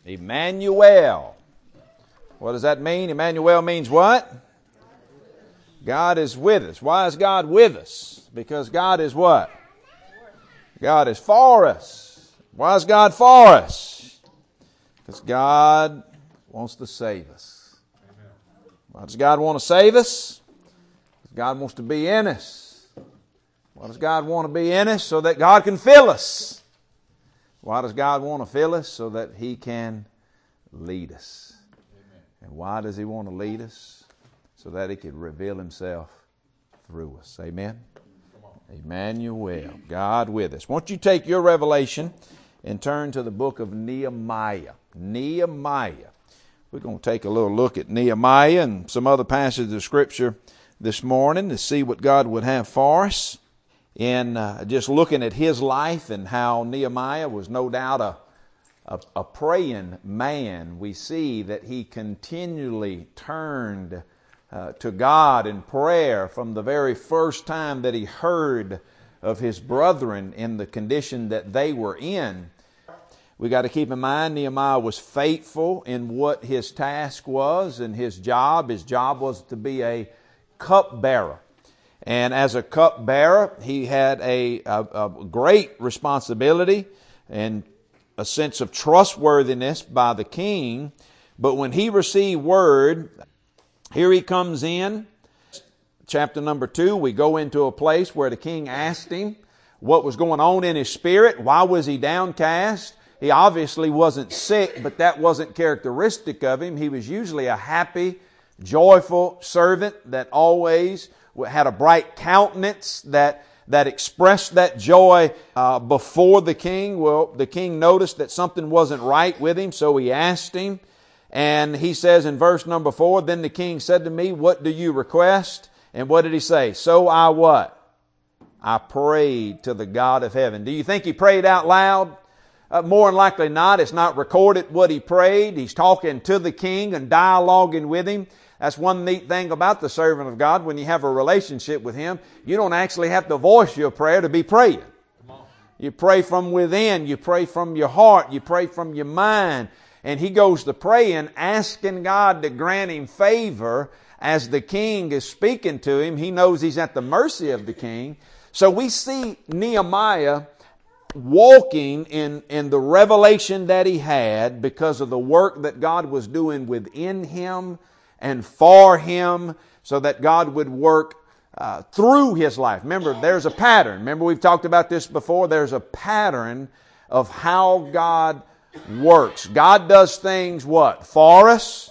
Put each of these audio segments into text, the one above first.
Emmanuel. What does that mean? Emmanuel means what? God is with us. Why is God with us? Because God is what? God is for us. Why is God for us? Because God wants to save us. Why does God want to save us? Because God wants to be in us. Why does God want to be in us? So that God can fill us. Why does God want to fill us? So that He can lead us. And why does He want to lead us? So that He can reveal Himself through us. Amen? Emmanuel, God with us. Won't you take your revelation and turn to the book of Nehemiah. Nehemiah. We're going to take a little look at Nehemiah and some other passages of Scripture this morning to see what God would have for us. In just looking at his life and how Nehemiah was no doubt a praying man, we see that he continually turned to God in prayer from the very first time that he heard of his brethren in the condition that they were in. We got to keep in mind Nehemiah was faithful in what his task was and his job. His job was to be a cupbearer. And as a cupbearer, he had a great responsibility and a sense of trustworthiness by the king. But when he received word, here he comes in. Chapter number 2, we go into a place where the king asked him what was going on in his spirit. Why was he downcast? He obviously wasn't sick, but that wasn't characteristic of him. He was usually a happy, joyful servant that always had a bright countenance that expressed that joy before the king. Well, the king noticed that something wasn't right with him, so he asked him. And he says in verse number 4, "Then the king said to me, what do you request?" And what did he say? "So I what? I prayed to the God of heaven." Do you think he prayed out loud? More than likely not. It's not recorded what he prayed. He's talking to the king and dialoguing with him. That's one neat thing about the servant of God. When you have a relationship with Him, you don't actually have to voice your prayer to be praying. You pray from within. You pray from your heart. You pray from your mind. And he goes to praying, asking God to grant him favor as the king is speaking to him. He knows he's at the mercy of the king. So we see Nehemiah walking in the revelation that he had because of the work that God was doing within him and for him, so that God would work through his life. Remember, there's a pattern. Remember, we've talked about this before. There's a pattern of how God works. God does things what? For us,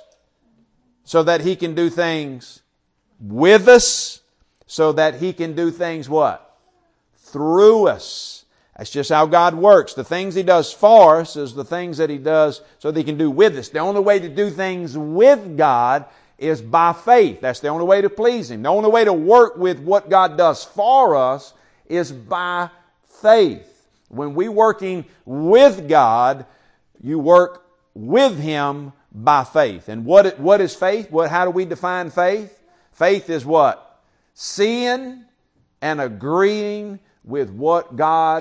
so that He can do things with us, so that He can do things what? Through us. That's just how God works. The things He does for us is the things that He does so that He can do with us. The only way to do things with God is by faith. That's the only way to please Him. The only way to work with what God does for us is by faith. When we're working with God, you work with Him by faith. And what is faith? How do we define faith? Faith is what? Seeing and agreeing with what God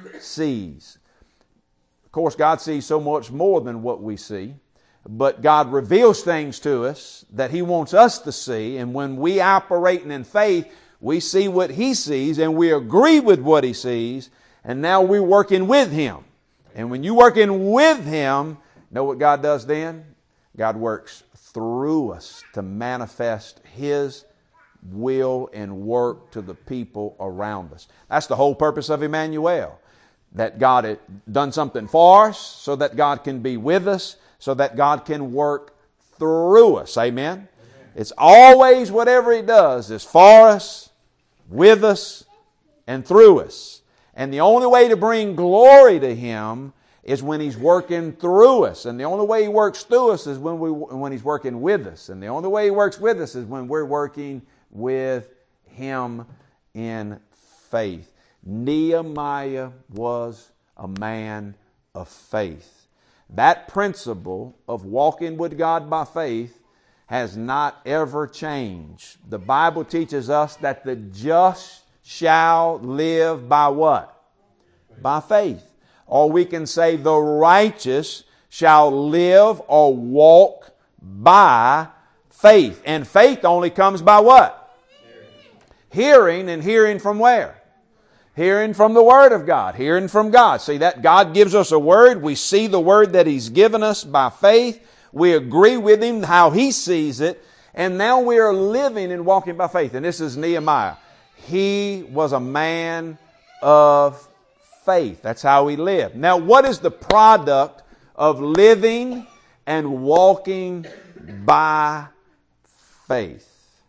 sees. Of course, God sees so much more than what we see. But God reveals things to us that He wants us to see. And when we operating in faith, we see what He sees and we agree with what He sees. And now we're working with Him. And when you're working with Him, know what God does then? God works through us to manifest His will and work to the people around us. That's the whole purpose of Emmanuel. That God had done something for us so that God can be with us, so that God can work through us. Amen? Amen. It's always whatever He does is for us, with us, and through us. And the only way to bring glory to Him is when He's working through us. And the only way He works through us is when He's working with us. And the only way He works with us is when we're working with Him in faith. Nehemiah was a man of faith. That principle of walking with God by faith has not ever changed. The Bible teaches us that the just shall live by what? By faith. Or we can say the righteous shall live or walk by faith. And faith only comes by what? Hearing, and hearing from where? Hearing from the Word of God. Hearing from God. See that God gives us a Word. We see the Word that He's given us by faith. We agree with Him how He sees it. And now we are living and walking by faith. And this is Nehemiah. He was a man of faith. That's how he lived. Now, what is the product of living and walking by faith?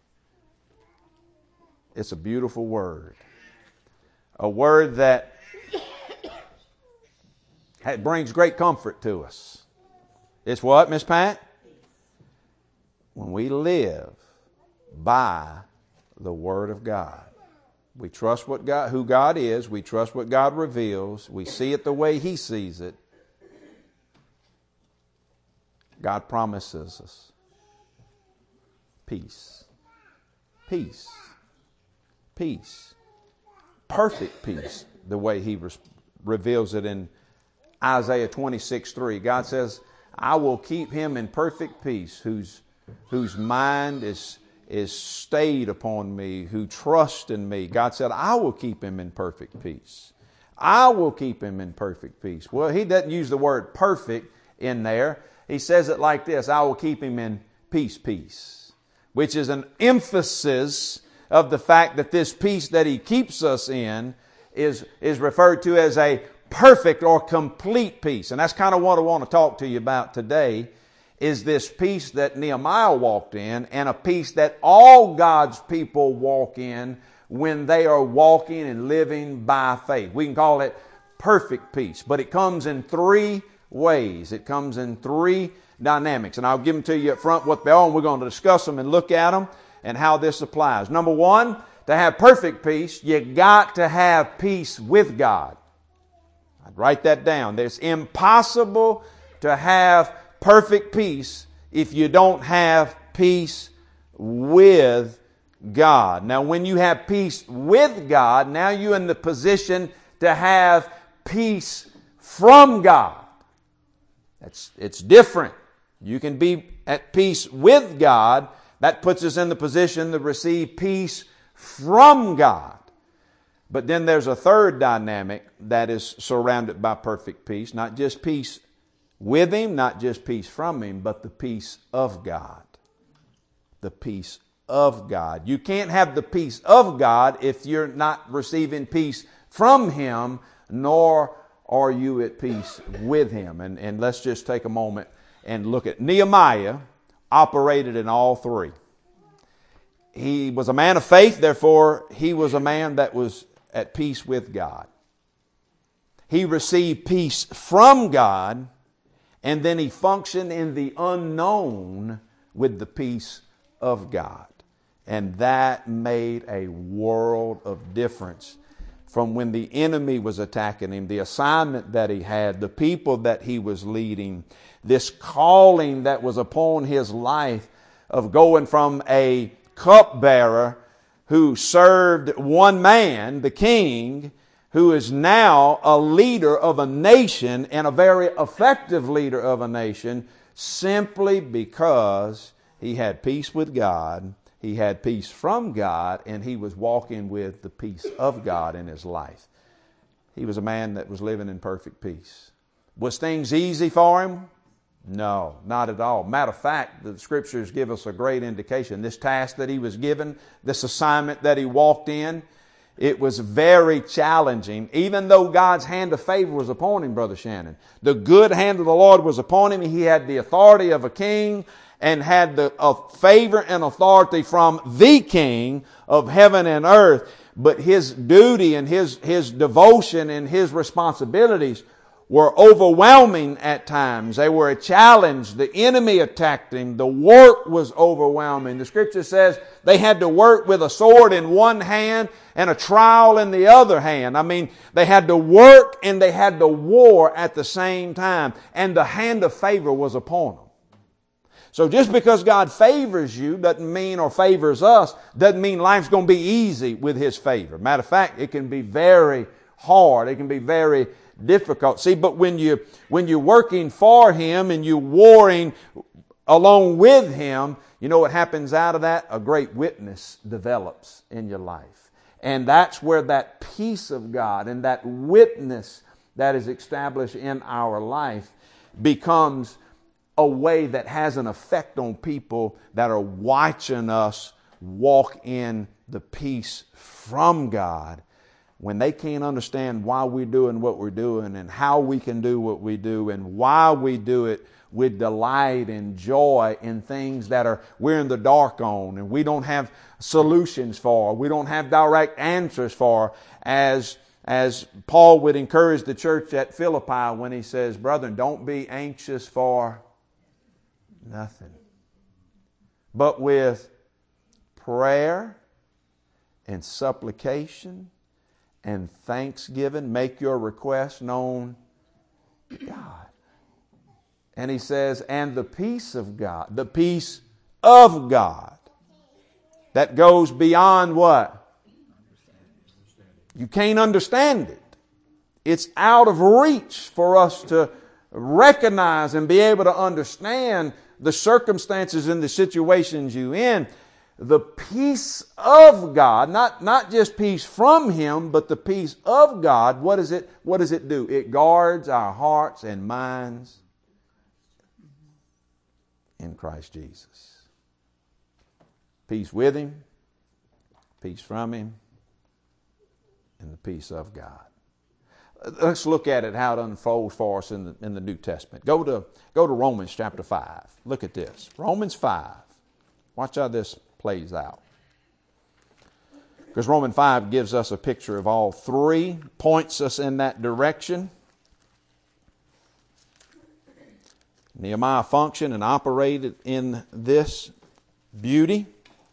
It's a beautiful word. A word that brings great comfort to us. It's what, Miss Pat? When we live by the Word of God. We trust who God is. We trust what God reveals. We see it the way He sees it. God promises us peace. Peace. Peace. Perfect peace, the way He reveals it in Isaiah 26:3. God says, I will keep him in perfect peace whose mind is stayed upon me, who trusts in me. God said, I will keep him in perfect peace. I will keep him in perfect peace. Well, He doesn't use the word perfect in there. He says it like this, I will keep him in peace, which is an emphasis of the fact that this peace that He keeps us in is referred to as a perfect or complete peace. And that's kind of what I want to talk to you about today, is this peace that Nehemiah walked in, and a peace that all God's people walk in when they are walking and living by faith. We can call it perfect peace, but it comes in three ways. It comes in three dynamics, and I'll give them to you up front what they are, and we're going to discuss them and look at them and how this applies. Number one, to have perfect peace, you got to have peace with God. I'd write that down. It's impossible to have perfect peace if you don't have peace with God. Now, when you have peace with God, now you're in the position to have peace from God. It's different. You can be at peace with God. That puts us in the position to receive peace from God. But then there's a third dynamic that is surrounded by perfect peace. Not just peace with Him, not just peace from Him, but the peace of God. The peace of God. You can't have the peace of God if you're not receiving peace from Him, nor are you at peace with Him. And let's just take a moment and look at Nehemiah. Operated in all three. He was a man of faith, therefore he was a man that was at peace with God. He received peace from God, and then he functioned in the unknown with the peace of God. And that made a world of difference from when the enemy was attacking him, the assignment that he had, the people that he was leading, this calling that was upon his life of going from a cupbearer who served one man, the king, who is now a leader of a nation and a very effective leader of a nation, simply because he had peace with God, he had peace from God, and he was walking with the peace of God in his life. He was a man that was living in perfect peace. Was things easy for him? No, not at all. Matter of fact, the Scriptures give us a great indication. This task that he was given, this assignment that he walked in, it was very challenging, even though God's hand of favor was upon him, Brother Shannon. The good hand of the Lord was upon him. He had the authority of a king and had the favor and authority from the King of heaven and earth. But his duty and his devotion and his responsibilities were overwhelming at times. They were a challenge. The enemy attacked him. The work was overwhelming. The Scripture says they had to work with a sword in one hand and a trowel in the other hand. I mean, they had to work and they had to war at the same time. And the hand of favor was upon them. So just because God favors you doesn't mean, or favors us, doesn't mean life's going to be easy with His favor. Matter of fact, it can be very hard. It can be very difficult. See, but when you're working for Him and you're warring along with Him, you know what happens out of that? A great witness develops in your life. And that's where that peace of God and that witness that is established in our life becomes a way that has an effect on people that are watching us walk in the peace from God. When they can't understand why we're doing what we're doing and how we can do what we do and why we do it with delight and joy in things that we're in the dark on and we don't have solutions for, we don't have direct answers for, as Paul would encourage the church at Philippi when he says, brethren, don't be anxious for nothing, but with prayer and supplication and thanksgiving, make your requests known to God. And he says, and the peace of God that goes beyond what? You can't understand it. It's out of reach for us to recognize and be able to understand the circumstances and the situations you're in. The peace of God, not just peace from Him, but the peace of God, what does it do? It guards our hearts and minds in Christ Jesus. Peace with Him, peace from Him, and the peace of God. Let's look at it, how it unfolds for us in the New Testament. Go to Romans chapter 5. Look at this. Romans 5. Watch how this plays out. Because Romans 5 gives us a picture of all three, points us in that direction. Nehemiah functioned and operated in this beauty.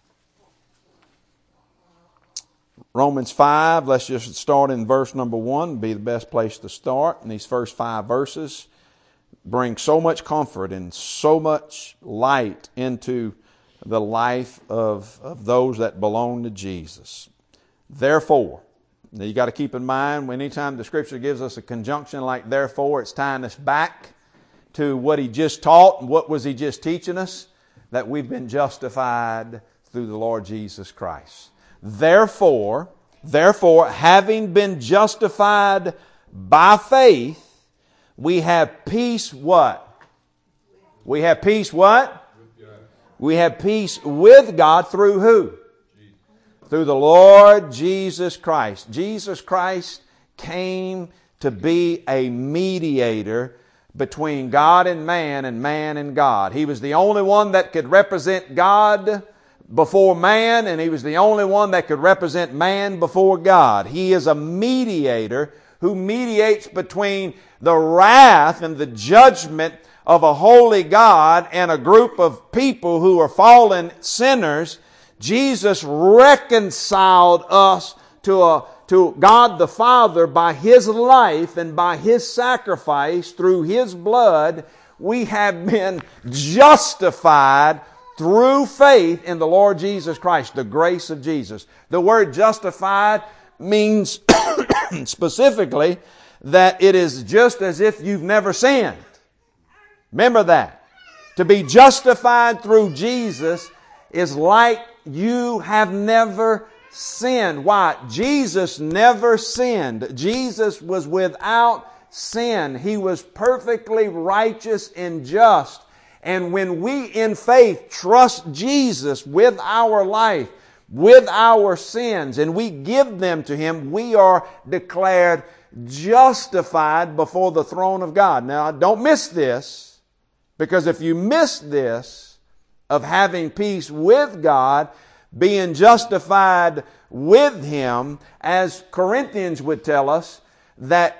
Romans 5, let's just start in verse number 1, be the best place to start. And these first 5 verses bring so much comfort and so much light into the life of those that belong to Jesus. Therefore, now you got to keep in mind, anytime the Scripture gives us a conjunction like therefore, it's tying us back to what He just taught. And what was He just teaching us? That we've been justified through the Lord Jesus Christ. Therefore, having been justified by faith, we have peace what? We have peace what? We have peace with God through who? Through the Lord Jesus Christ. Jesus Christ came to be a mediator between God and man and God. He was the only one that could represent God before man, and He was the only one that could represent man before God. He is a mediator who mediates between the wrath and the judgment of a holy God and a group of people who are fallen sinners. Jesus reconciled us to God the Father by His life and by His sacrifice through His blood. We have been justified through faith in the Lord Jesus Christ, the grace of Jesus. The word justified means specifically that it is just as if you've never sinned. Remember that. To be justified through Jesus is like you have never sinned. Why? Jesus never sinned. Jesus was without sin. He was perfectly righteous and just. And when we in faith trust Jesus with our life, with our sins, and we give them to Him, we are declared justified before the throne of God. Now, don't miss this, because if you miss this of having peace with God, being justified with Him, as Corinthians would tell us, that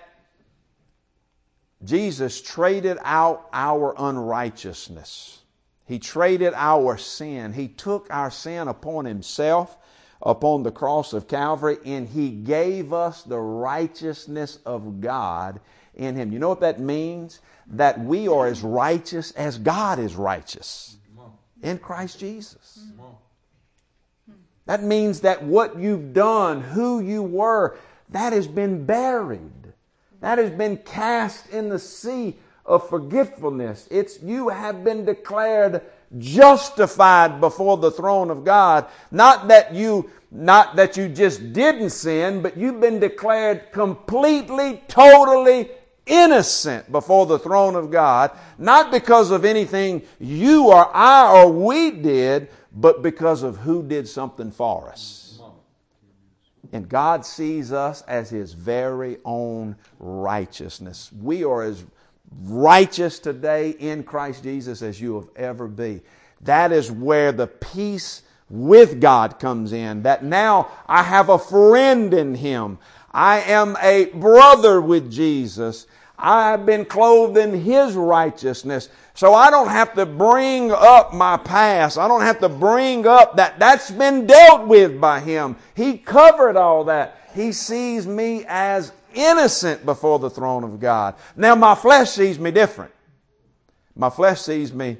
Jesus traded out our unrighteousness. He traded our sin. He took our sin upon Himself, upon the cross of Calvary, and He gave us the righteousness of God in Him. You know what that means? That we are as righteous as God is righteous in Christ Jesus. That means that what you've done, who you were, that has been buried. That has been cast in the sea of forgetfulness. You have been declared justified before the throne of God. Not that you just didn't sin, but you've been declared completely, totally innocent before the throne of God. Not because of anything you or I or we did, but because of who did something for us. And God sees us as His very own righteousness. We are as righteous today in Christ Jesus as you will ever be. That is where the peace with God comes in. That now I have a friend in Him. I am a brother with Jesus. I have been clothed in His righteousness. So I don't have to bring up my past. I don't have to bring up that's been dealt with by Him. He covered all that. He sees me as innocent before the throne of God. Now my flesh sees me different. My flesh sees me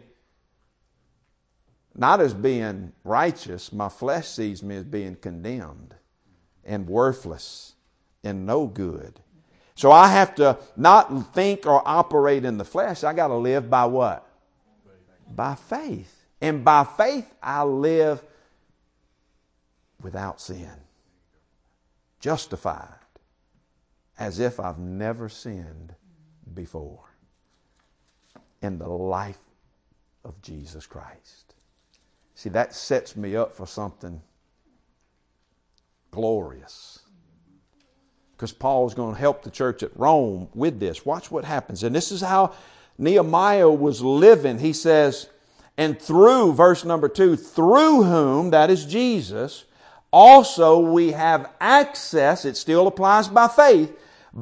not as being righteous. My flesh sees me as being condemned and worthless and no good. So I have to not think or operate in the flesh. I got to live by what? By faith. And by faith I live without sin. Justified. As if I've never sinned before. In the life of Jesus Christ. See, that sets me up for something glorious. Because Paul's going to help the church at Rome with this. Watch what happens. And this is how Nehemiah was living. He says, and through, verse number 2, through whom, that is Jesus, also we have access, it still applies by faith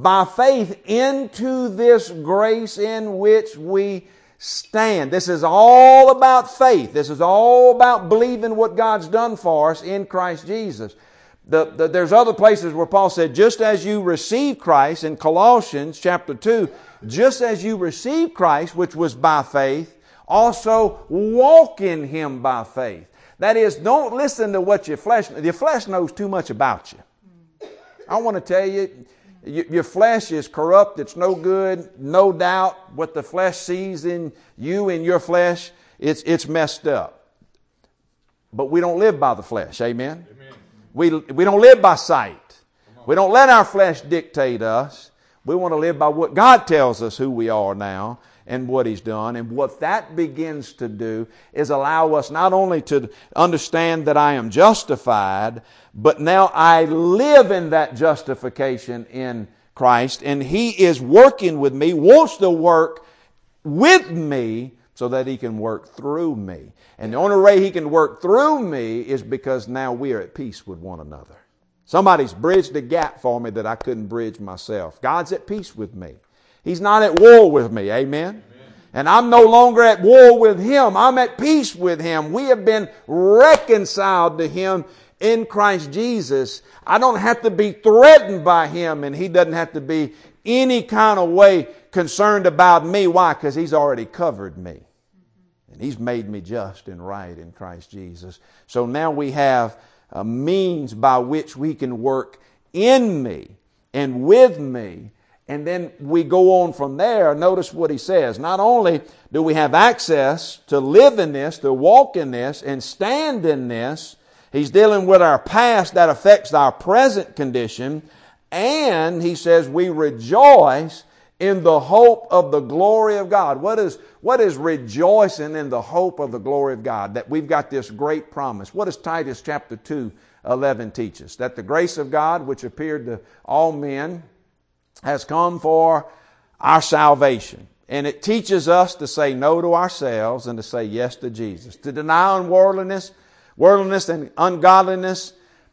into this grace in which we stand. This is all about faith. This is all about believing what God's done for us in Christ Jesus. There's other places where Paul said, just as you receive Christ, in Colossians chapter 2, just as you receive Christ, which was by faith, also walk in Him by faith. That is, don't listen to what your flesh knows too much about you. I want to tell you, your flesh is corrupt, it's no good, no doubt. What the flesh sees in you and your flesh, it's messed up. But we don't live by the flesh, amen? We don't live by sight. We don't let our flesh dictate us. We want to live by what God tells us who we are now and what He's done. And what that begins to do is allow us not only to understand that I am justified, but now I live in that justification in Christ. And He is working with me, wants to work with me so that He can work through me. And the only way He can work through me is because now we are at peace with one another. Somebody's bridged a gap for me that I couldn't bridge myself. God's at peace with me. He's not at war with me. Amen? And I'm no longer at war with Him. I'm at peace with Him. We have been reconciled to Him in Christ Jesus. I don't have to be threatened by Him, and He doesn't have to be any kind of way concerned about me. Why? Because He's already covered me. And He's made me just and right in Christ Jesus. So now we have a means by which we can work in me and with me. And then we go on from there. Notice what he says. Not only do we have access to live in this, to walk in this, and stand in this, he's dealing with our past that affects our present condition. And he says we rejoice in the hope of the glory of God. What is rejoicing in the hope of the glory of God? That we've got this great promise. What does Titus chapter 2:11 teach us? That the grace of God, which appeared to all men, has come for our salvation. And it teaches us to say no to ourselves and to say yes to Jesus. To deny worldliness and ungodliness,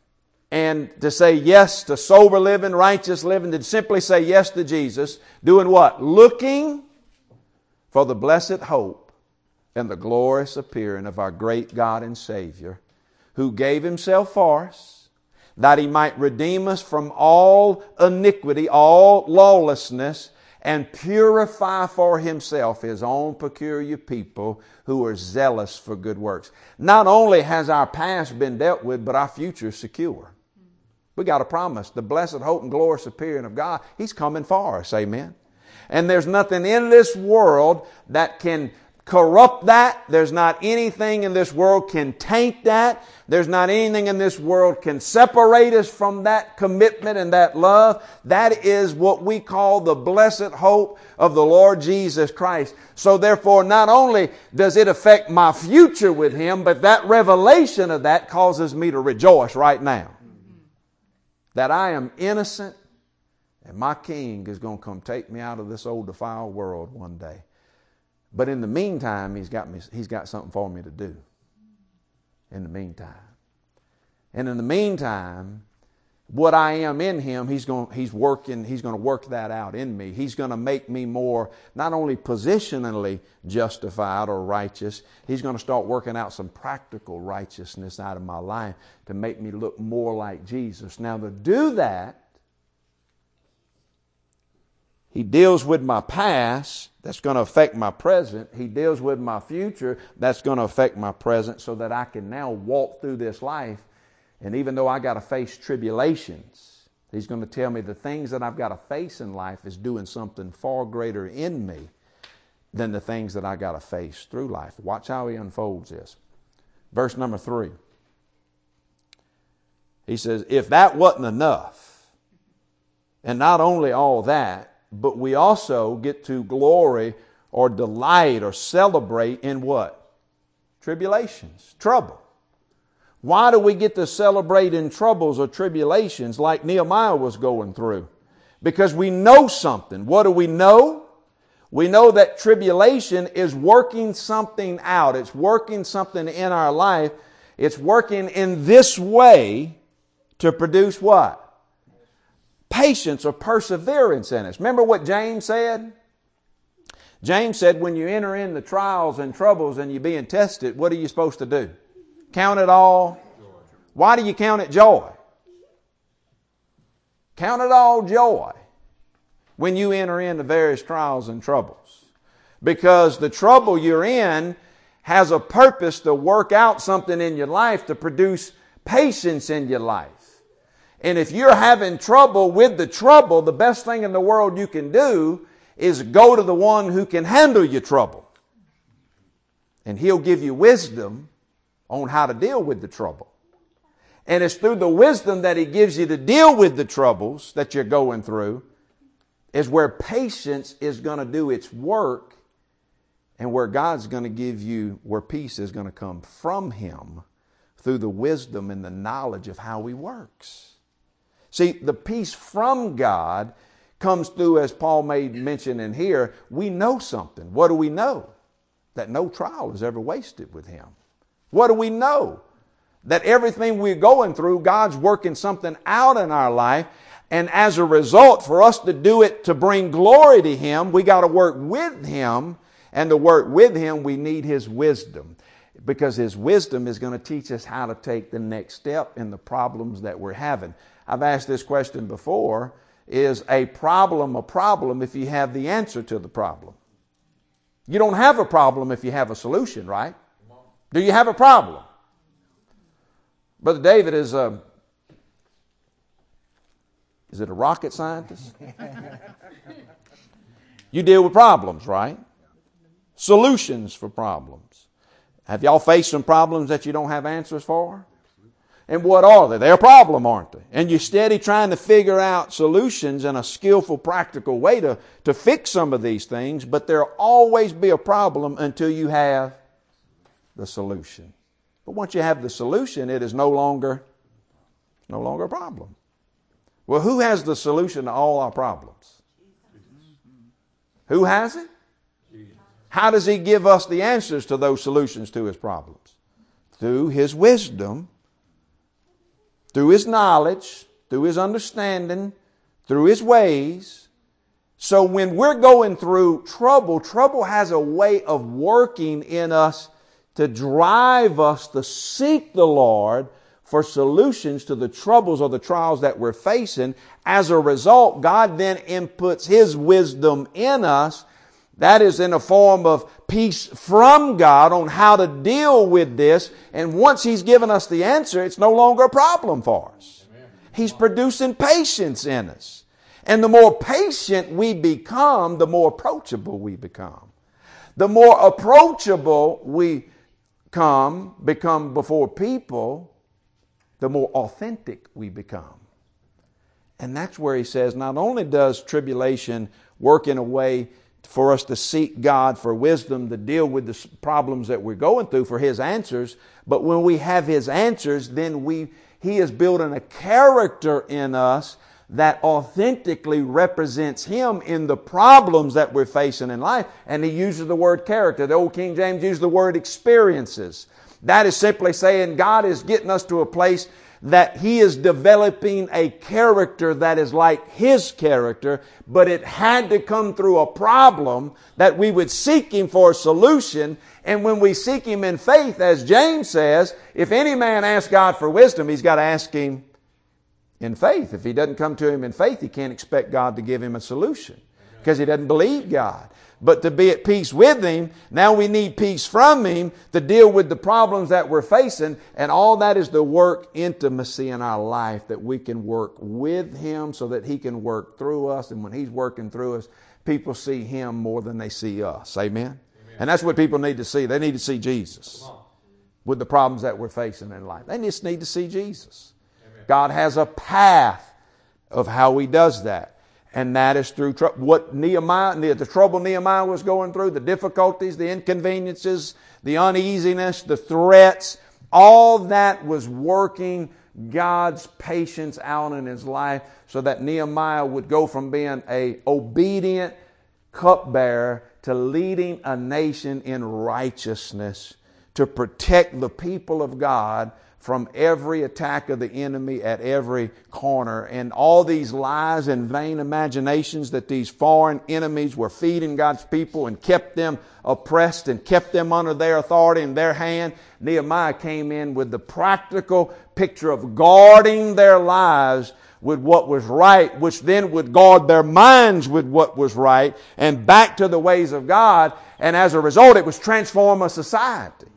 and to say yes to sober living, righteous living, to simply say yes to Jesus. Doing what? Looking for the blessed hope and the glorious appearing of our great God and Savior, who gave Himself for us, that He might redeem us from all iniquity, all lawlessness, and purify for Himself His own peculiar people who are zealous for good works. Not only has our past been dealt with, but our future is secure. We got a promise. The blessed hope and glorious appearing of God. He's coming for us. Amen. And there's nothing in this world that can corrupt that. There's not anything in this world can taint that. There's not anything in this world can separate us from that commitment and that love. That is what we call the blessed hope of the Lord Jesus Christ. So therefore, not only does it affect my future with Him, but that revelation of that causes me to rejoice right now. That I am innocent and my King is going to come take me out of this old defiled world one day. But in the meantime, He's got something for me to do. In the meantime. And in the meantime, what I am in Him, He's going to work that out in me. He's going to make me more, not only positionally justified or righteous, He's going to start working out some practical righteousness out of my life to make me look more like Jesus. Now to do that, He deals with my past, that's going to affect my present. He deals with my future, that's going to affect my present, so that I can now walk through this life. And even though I got to face tribulations, He's going to tell me the things that I've got to face in life is doing something far greater in me than the things that I got to face through life. Watch how He unfolds this. Verse number 3. He says, if that wasn't enough, and not only all that, but we also get to glory or delight or celebrate in what? Tribulations, trouble. Why do we get to celebrate in troubles or tribulations like Nehemiah was going through? Because we know something. What do we know? We know that tribulation is working something out. It's working something in our life. It's working in this way to produce what? Patience or perseverance in us. Remember what James said? James said when you enter in the trials and troubles and you're being tested, what are you supposed to do? Count it all. Why do you count it joy? Count it all joy when you enter into various trials and troubles. Because the trouble you're in has a purpose to work out something in your life to produce patience in your life. And if you're having trouble with the trouble, the best thing in the world you can do is go to the one who can handle your trouble. And He'll give you wisdom on how to deal with the trouble. And it's through the wisdom that He gives you to deal with the troubles that you're going through is where patience is going to do its work and where God's going to give you, where peace is going to come from Him through the wisdom and the knowledge of how He works. See, the peace from God comes through, as Paul made mention in here, we know something. What do we know? That no trial is ever wasted with Him. What do we know? That everything we're going through, God's working something out in our life. And as a result, for us to do it to bring glory to Him, we got to work with Him. And to work with Him, we need His wisdom. Because His wisdom is going to teach us how to take the next step in the problems that we're having. I've asked this question before. Is a problem if you have the answer to the problem? You don't have a problem if you have a solution, right? Do you have a problem? Brother David is it a rocket scientist? You deal with problems, right? Solutions for problems. Have y'all faced some problems that you don't have answers for? And what are they? They're a problem, aren't they? And you're steady trying to figure out solutions in a skillful, practical way to fix some of these things, but there'll always be a problem until you have the solution. But once you have the solution, it is no longer a problem. Well, who has the solution to all our problems? Who has it? How does He give us the answers to those solutions to His problems? Through His wisdom, through His knowledge, through His understanding, through His ways. So when we're going through trouble has a way of working in us to drive us to seek the Lord for solutions to the troubles or the trials that we're facing. As a result, God then inputs His wisdom in us. That is in a form of peace from God on how to deal with this. And once He's given us the answer, it's no longer a problem for us. Amen. He's producing patience in us. And the more patient we become, the more approachable we become. The more approachable we become before people, the more authentic we become. And that's where he says, not only does tribulation work in a way for us to seek God for wisdom to deal with the problems that we're going through, for His answers, but when we have His answers, then He is building a character in us that authentically represents Him in the problems that we're facing in life. And he uses the word character. The old King James uses the word experiences. That is simply saying God is getting us to a place that He is developing a character that is like His character, but it had to come through a problem that we would seek Him for a solution. And when we seek Him in faith, as James says, if any man asks God for wisdom, he's got to ask Him in faith. If he doesn't come to Him in faith, he can't expect God to give him a solution because he doesn't believe God. But to be at peace with Him, now we need peace from Him to deal with the problems that we're facing. And all that is to work intimacy in our life, that we can work with Him so that He can work through us. And when He's working through us, people see Him more than they see us. Amen? Amen. And that's what people need to see. They need to see Jesus with the problems that we're facing in life. They just need to see Jesus. Amen. God has a path of how He does that. And that is through what the trouble Nehemiah was going through, the difficulties, the inconveniences, the uneasiness, the threats. All that was working God's patience out in his life so that Nehemiah would go from being an obedient cupbearer to leading a nation in righteousness to protect the people of God from every attack of the enemy at every corner. And all these lies and vain imaginations that these foreign enemies were feeding God's people and kept them oppressed and kept them under their authority and their hand. Nehemiah came in with the practical picture of guarding their lives with what was right, which then would guard their minds with what was right and back to the ways of God. And as a result, it was transform a society.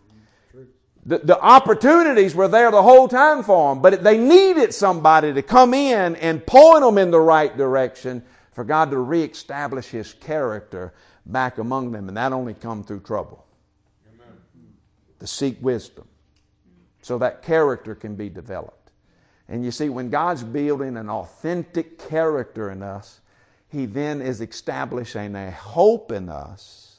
The opportunities were there the whole time for them, but they needed somebody to come in and point them in the right direction for God to reestablish His character back among them. And that only come through trouble. Amen. To seek wisdom so that character can be developed. And you see, when God's building an authentic character in us, He then is establishing a hope in us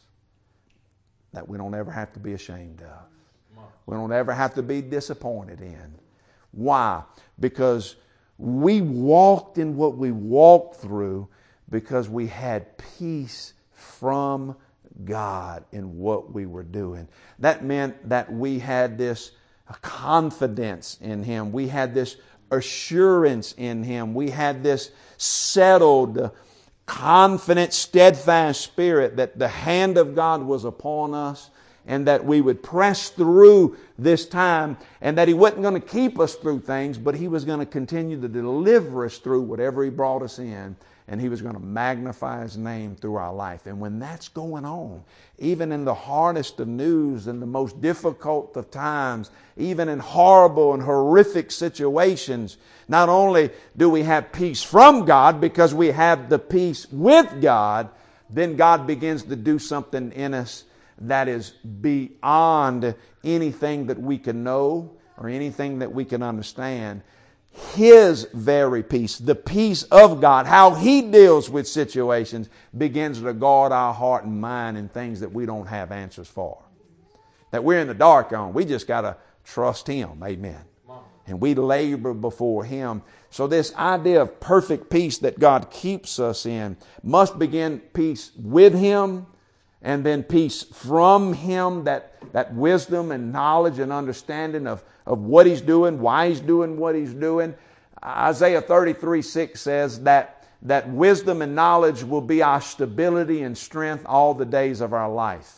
that we don't ever have to be ashamed of. We don't ever have to be disappointed in. Why? Because we walked in what we walked through because we had peace from God in what we were doing. That meant that we had this confidence in Him. We had this assurance in Him. We had this settled, confident, steadfast spirit that the hand of God was upon us, and that we would press through this time, and that He wasn't going to keep us through things, but He was going to continue to deliver us through whatever He brought us in, and He was going to magnify His name through our life. And when that's going on, even in the hardest of news and the most difficult of times, even in horrible and horrific situations, not only do we have peace from God because we have the peace with God, then God begins to do something in us that is beyond anything that we can know or anything that we can understand. His very peace, the peace of God, how He deals with situations, begins to guard our heart and mind in things that we don't have answers for, that we're in the dark on. We just got to trust Him. Amen. And we labor before Him. So this idea of perfect peace that God keeps us in must begin peace with Him, and then peace from Him, that wisdom and knowledge and understanding of what He's doing, why He's doing what He's doing. Isaiah 33:6 says that wisdom and knowledge will be our stability and strength all the days of our life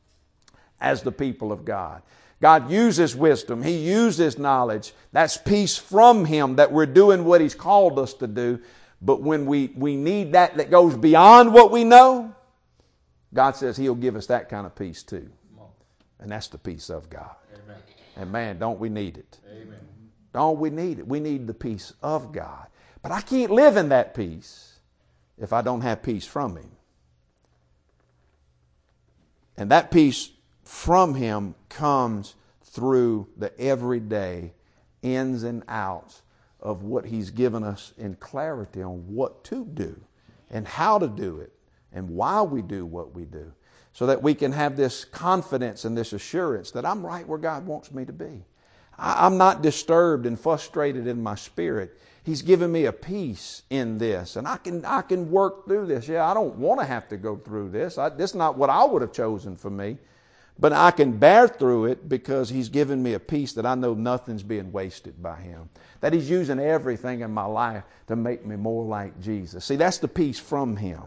as the people of God. God uses wisdom. He uses knowledge. That's peace from Him, that we're doing what He's called us to do. But when we need that goes beyond what we know, God says He'll give us that kind of peace too. And that's the peace of God. Amen. And man, don't we need it? Amen. Oh, we need it. We need the peace of God. But I can't live in that peace if I don't have peace from Him. And that peace from Him comes through the everyday ins and outs of what He's given us in clarity on what to do and how to do it and why we do what we do, so that we can have this confidence and this assurance that I'm right where God wants me to be. I'm not disturbed and frustrated in my spirit. He's given me a peace in this, and I can work through this. Yeah, I don't want to have to go through this. This is not what I would have chosen for me, but I can bear through it because He's given me a peace that I know nothing's being wasted by Him. That He's using everything in my life to make me more like Jesus. See, that's the peace from Him.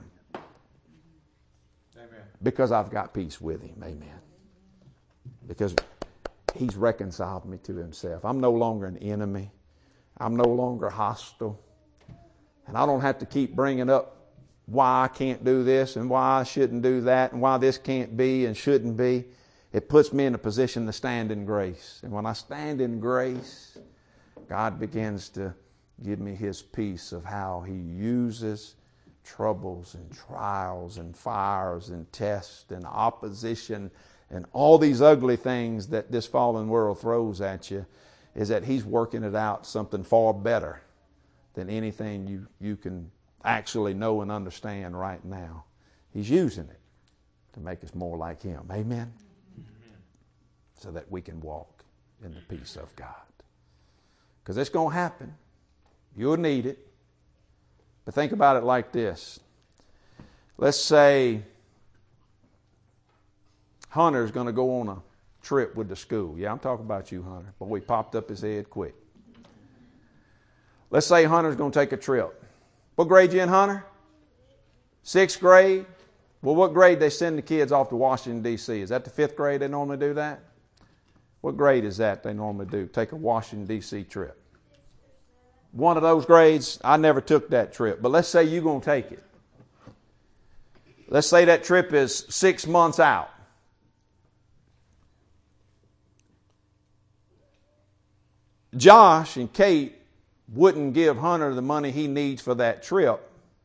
Amen. Because I've got peace with Him. Amen. Because He's reconciled me to Himself. I'm no longer an enemy. I'm no longer hostile. And I don't have to keep bringing up why I can't do this and why I shouldn't do that and why this can't be and shouldn't be. It puts me in a position to stand in grace. And when I stand in grace, God begins to give me His peace of how He uses troubles and trials and fires and tests and opposition and all these ugly things that this fallen world throws at you, is that He's working it out something far better than anything you can actually know and understand right now. He's using it to make us more like Him. Amen? So that we can walk in the peace of God. Because it's going to happen. You'll need it. But think about it like this. Let's say Hunter's going to go on a trip with the school. Yeah, I'm talking about you, Hunter. Boy, he popped up his head quick. Let's say Hunter's going to take a trip. What grade you in, Hunter? 6th grade? Well, what grade they send the kids off to Washington, D.C.? Is that the 5th grade they normally do that? What grade is that they normally do? Take a Washington, D.C. trip. One of those grades, I never took that trip. But let's say you're going to take it. Let's say that trip is 6 months out. Josh and Kate wouldn't give Hunter the money he needs for that trip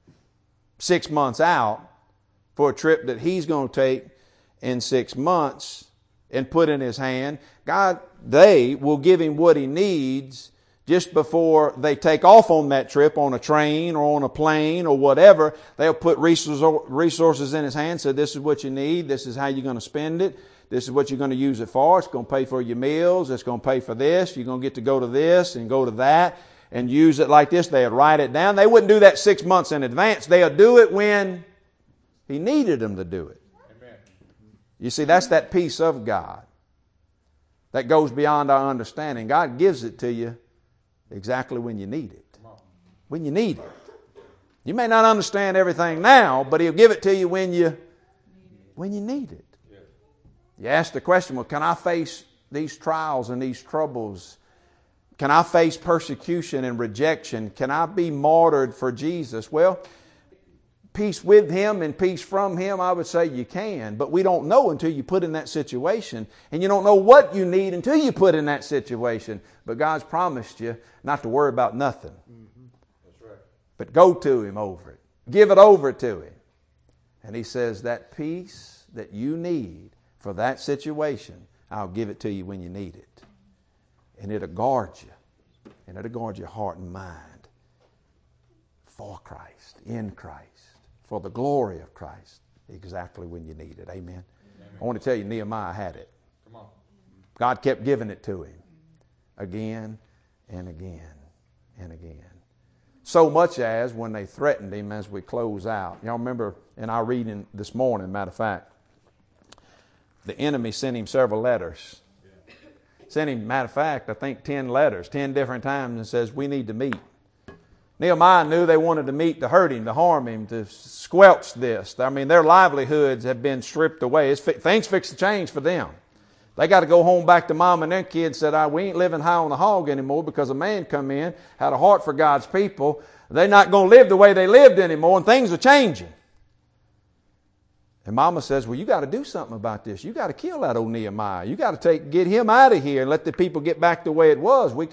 6 months out for a trip that he's going to take in 6 months and put in his hand. They will give him what he needs just before they take off on that trip on a train or on a plane or whatever. They'll put resources in his hand, say this is what you need, this is how you're going to spend it. This is what you're going to use it for. It's going to pay for your meals. It's going to pay for this. You're going to get to go to this and go to that and use it like this. They'd write it down. They wouldn't do that 6 months in advance. They'll do it when He needed them to do it. Amen. You see, that's that peace of God that goes beyond our understanding. God gives it to you exactly when you need it. When you need it. You may not understand everything now, but He'll give it to you when you need it. You ask the question, well, can I face these trials and these troubles? Can I face persecution and rejection? Can I be martyred for Jesus? Well, peace with Him and peace from Him, I would say you can. But we don't know until you put in that situation. And you don't know what you need until you put in that situation. But God's promised you not to worry about nothing. That's right. But go to Him over it. Give it over to Him. And He says that peace that you need for that situation, I'll give it to you when you need it. And it'll guard you. And it'll guard your heart and mind for Christ, in Christ, for the glory of Christ, exactly when you need it. Amen. Amen. I want to tell you, Nehemiah had it. Come on. God kept giving it to him again and again and again. So much as when they threatened him as we close out. Y'all remember in our reading this morning, matter of fact, the enemy sent him several letters. Sent him, matter of fact, I think 10 letters, 10 different times, and says, we need to meet. Nehemiah knew they wanted to meet to hurt him, to harm him, to squelch this. I mean, their livelihoods have been stripped away. Things fixed to change for them. They got to go home back to mom, and their kids said, we ain't living high on the hog anymore because a man come in, had a heart for God's people. They're not going to live the way they lived anymore, and things are changing. And Mama says, well, you got to do something about this. You got to kill that old Nehemiah. You got to get him out of here and let the people get back the way it was. We'll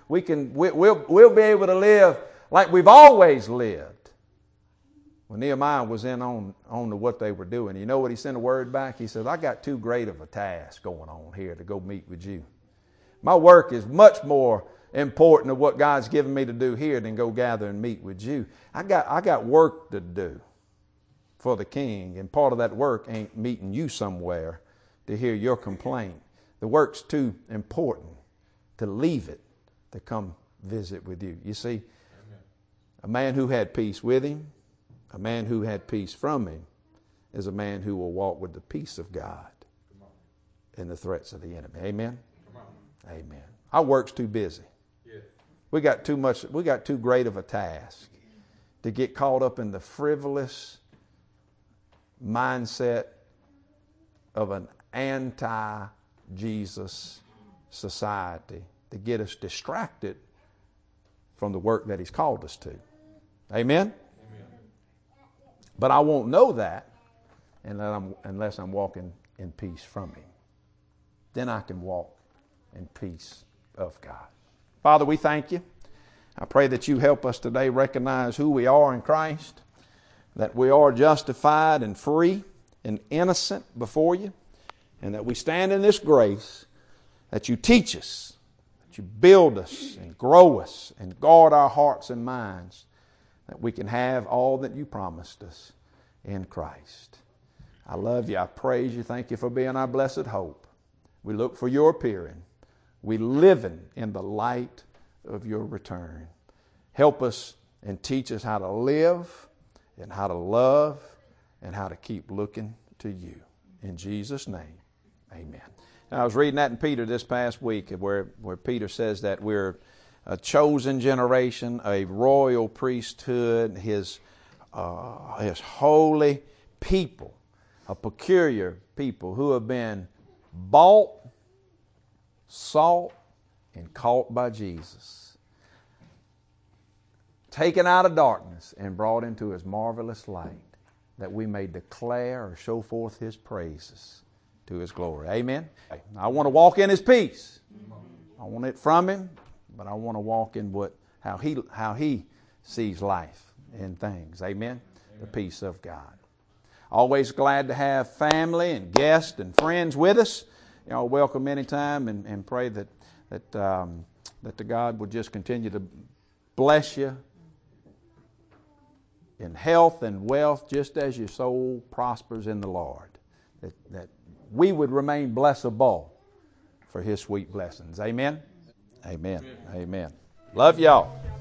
be able to live like we've always lived. When Nehemiah was in on to what they were doing, you know what he sent a word back? He said, I got too great of a task going on here to go meet with you. My work is much more important than what God's given me to do here than go gather and meet with you. I got work to do for the king, and part of that work ain't meeting you somewhere to hear your complaint. The work's too important to leave it to come visit with you. You see, a man who had peace with him, a man who had peace from him, is a man who will walk with the peace of God and the threats of the enemy. Amen? Amen. Our work's too busy. We got too great of a task to get caught up in the frivolous mindset of an anti-Jesus society to get us distracted from the work that He's called us to. Amen? But I won't know that unless I'm walking in peace from Him. Then I can walk in peace of God. Father, we thank You. I pray that You help us today recognize who we are in Christ, that we are justified and free and innocent before You, and that we stand in this grace, that You teach us, that You build us and grow us and guard our hearts and minds, that we can have all that You promised us in Christ. I love You. I praise You. Thank You for being our blessed hope. We look for Your appearing. We living in the light of Your return. Help us and teach us how to live and how to love and how to keep looking to You. In Jesus' name, amen. Now, I was reading that in Peter this past week where Peter says that we're a chosen generation, a royal priesthood, His holy people, a peculiar people who have been bought, sought, and caught by Jesus. Taken out of darkness and brought into His marvelous light, that we may declare or show forth His praises to His glory. Amen? I want to walk in His peace. I want it from Him, but I want to walk in how He sees life and things. Amen? The peace of God. Always glad to have family and guests and friends with us. Y'all welcome anytime, and pray that the God will just continue to bless you in health and wealth, just as your soul prospers in the Lord. That we would remain blessable for His sweet blessings. Amen? Amen. Amen. Love y'all.